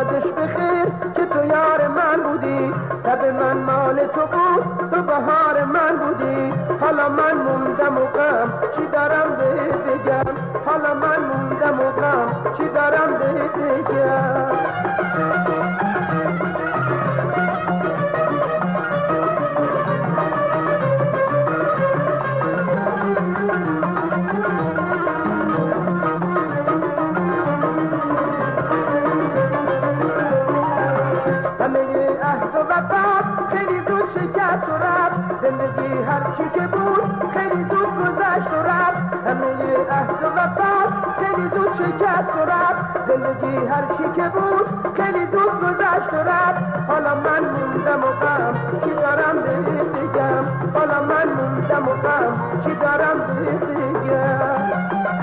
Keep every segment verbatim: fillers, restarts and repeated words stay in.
یادش بخیر که تو یار من بودی، شب من مال تو بود، تو بهار من بودی. حالا من موندم و غم چی دارم بهت بگم، حالا من موندم و غم چی دارم بهت بگم. زندگی هر چی که بود خیلی زود گذشت و رفت، همه عهد و وفا خیلی زود شکست و رفت. زندگی هر چی که بود خیلی زود گذشت و رفت. حالا من موندم و غم چی دارم بهت بگم، حالا من موندم و غم چی دارم بهت بگم.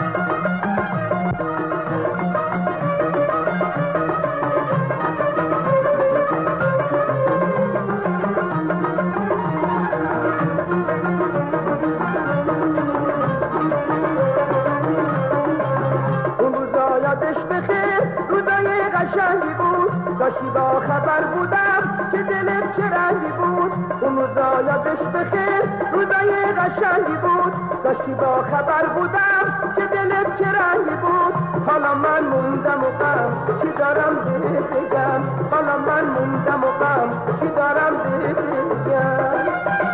قشنگی بود داشتی با خبر بودم که دلت چه رنگی بود. اون روزا یادش بخیر روزای قشنگی بود داشتی با خبر بودم که دلت چه رنگی بود. حالا من موندم و غم چی دارم بهت بگم، حالا من موندم و غم چی دارم بهت بگم.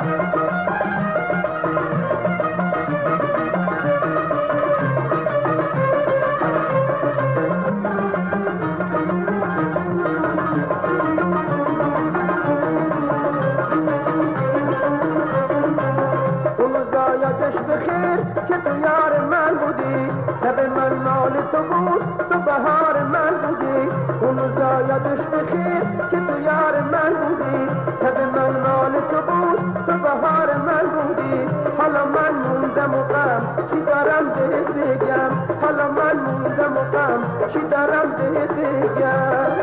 که تو یار من بودی، شب من مال تو بود، تو بهار من بودی. اون روزا یادش بخیر که تو یار من بودی، شب من مال تو بود، تو بهار من بودی. حالا من موندم و غم چی دارم بهت بگم، حالا من موندم و غم چی دارم بهت بگم.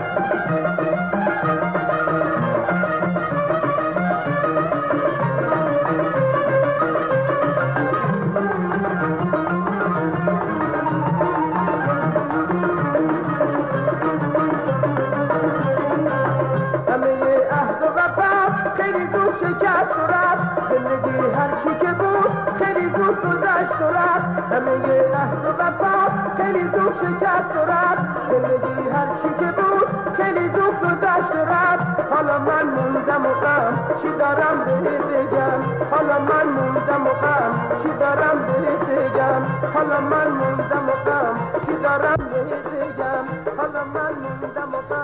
زندگی هر چی که بود خیلی زود گذشت و رفت، همه عهد و وفا خیلی زود شکست و رفت. زندگی هر چی که بود خیلی زود گذشت و رفت. حالا من موندم و غم چی دارم بهت بگم، حالا من موندم و غم چی دارم بهت بگم، حالا من موندم و غم چی دارم بهت بگم، حالا من موندم و غم